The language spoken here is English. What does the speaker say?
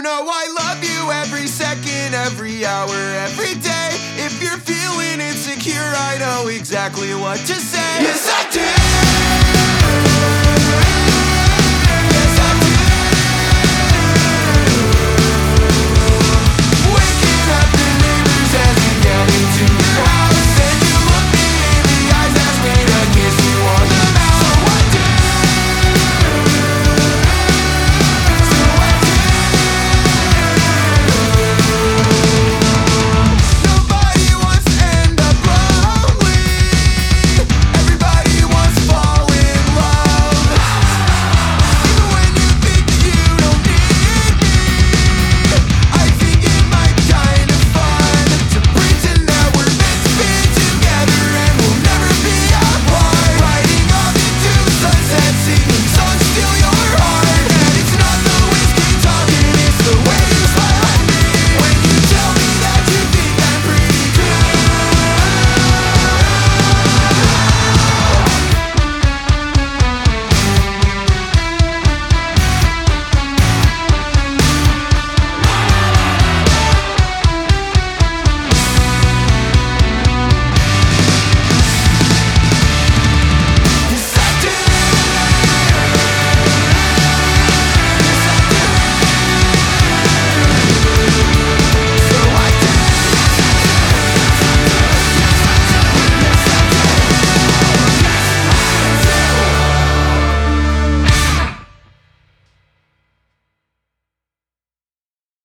know I love you every second, every hour, every day. If you're feeling insecure, I know exactly what to say. Yes, I do.